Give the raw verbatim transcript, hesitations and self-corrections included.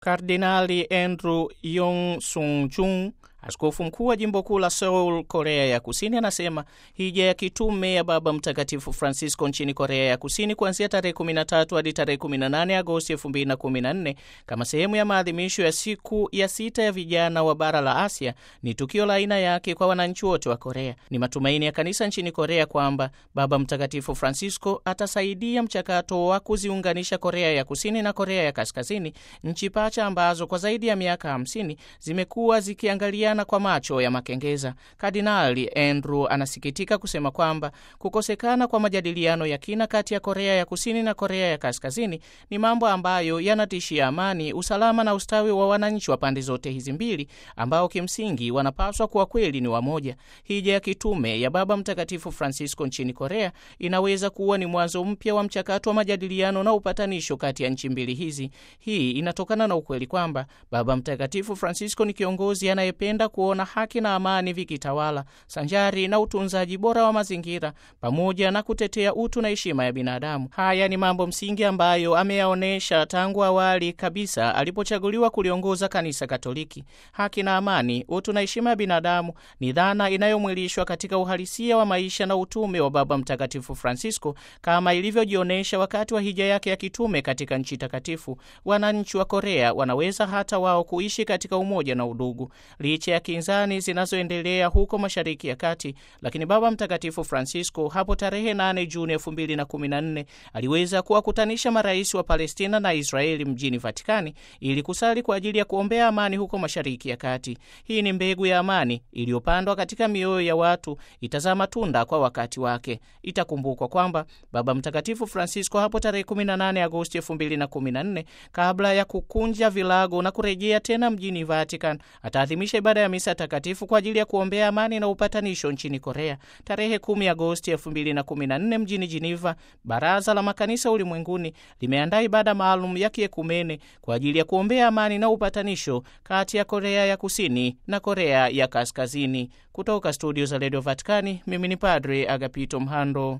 Kardinali Andrew Yong Sung Jung, askofu mkuu wa jimbo kuu la Seoul, Korea ya Kusini, anasema hija ya kitume ya Baba Mtakatifu Francisco nchini Korea ya Kusini kuanzia tarehe kumi na tatu hadi tarehe kumi na nane Agosti elfu mbili na kumi na nne kama sehemu ya maadhimisho ya siku ya sita ya vijana wa bara la Asia ni tukio la aina yake kwa wananchi wote wa Korea. Ni matumaini ya kanisa nchini Korea kwamba Baba Mtakatifu Francisco atasaidia mchakato wa kuziunganisha Korea ya Kusini na Korea ya Kaskazini, nchi pacha ambazo kwa zaidi ya miaka hamsini zimekuwa zikiangalia na kwa macho ya makengeza. Kardinali Andrew anasikitika kusema kwamba kukosekana kwa majadiliano ya kina kati ya Korea ya Kusini na Korea ya Kaskazini ni mambo ambayo yanatishia amani, usalama na ustawi wa wananchi wa pande zote hizi mbili, ambao kimsingi wanapaswa kuwa kweli ni wamoja. Hija ya kitume ya Baba Mtakatifu Francisco nchini Korea inaweza kuwa ni mwanzo mpya wa mchakato wa majadiliano na upatanisho kati ya nchi mbili hizi. Hii inatokana na ukweli kwamba Baba Mtakatifu Francisco ni kiongozi anayependa kuona haki na amani vikitawala, sanjari na utunzaji bora wa mazingira, pamoja na kutetea utu na heshima ya binadamu. Haya ni mambo msingi ambayo ameyaonesha tangu awali kabisa alipochaguliwa kuliongoza kanisa Katoliki. Haki na amani, utu na heshima ya binadamu ni dhana inayomwilishwa katika uhalisia wa maisha na utume wa Baba Mtakatifu Francisco, kama ilivyojionyesha wakati wa hija yake ya kitume katika nchi takatifu. Wananchi wa Korea wanaweza hata wao kuishi katika umoja na udugu licha ya kinzani zinazoendelea huko Mashariki ya Kati, lakini Baba Mtakatifu Francisco hapo tarehe nane Juni elfu mbili na kumi na nne aliweza kuwakutanisha marais wa Palestina na Israeli mjini Vatikani ili kusali kwa ajili ya kuombea amani huko Mashariki ya Kati. Hii ni mbegu ya amani iliyopandwa katika mioyo ya watu, itazaa matunda kwa wakati wake. Itakumbukwa kwamba Baba Mtakatifu Francisco hapo tarehe kumi na nane Agosti elfu mbili na kumi na nne, kabla ya kukunja vilago na kurejea tena mjini Vatican, ataadhimisha ibada ya misa takatifu kwa ajili ya kuombea amani na upatanisho nchini Korea. Tarehe kumi Agosti elfu mbili na kumi na nne mjini Geneva, Baraza la Makanisa Ulimwenguni limeandaa ibada maalum ya kiekumene kwa ajili ya kuombea amani na upatanisho kati ya Korea ya Kusini na Korea ya Kaskazini. Kutoka studio za Radio Vatikani, mimi ni Padre Agapito Mhando.